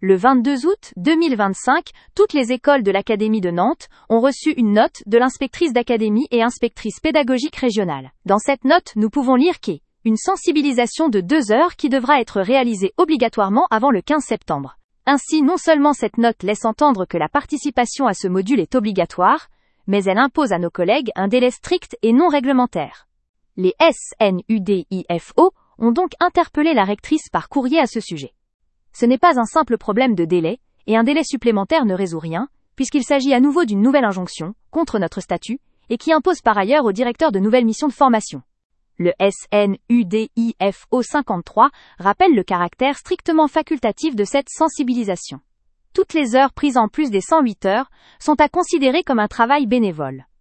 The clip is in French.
Le 22 août 2025, toutes les écoles de l'Académie de Nantes ont reçu une note de l'inspectrice d'académie et inspectrice pédagogique régionale. Dans cette note, nous pouvons lire une sensibilisation de 2 heures qui devra être réalisée obligatoirement avant le 15 septembre. Ainsi, non seulement cette note laisse entendre que la participation à ce module est obligatoire, mais elle impose à nos collègues un délai strict et non réglementaire. Les SNUDIFO ont donc interpellé la rectrice par courrier à ce sujet. Ce n'est pas un simple problème de délai, et un délai supplémentaire ne résout rien, puisqu'il s'agit à nouveau d'une nouvelle injonction, contre notre statut, et qui impose par ailleurs au directeur de nouvelles missions de formation. Le SNUDIFO 53 rappelle le caractère strictement facultatif de cette sensibilisation. Toutes les heures prises en plus des 108 heures sont à considérer comme un travail bénévole.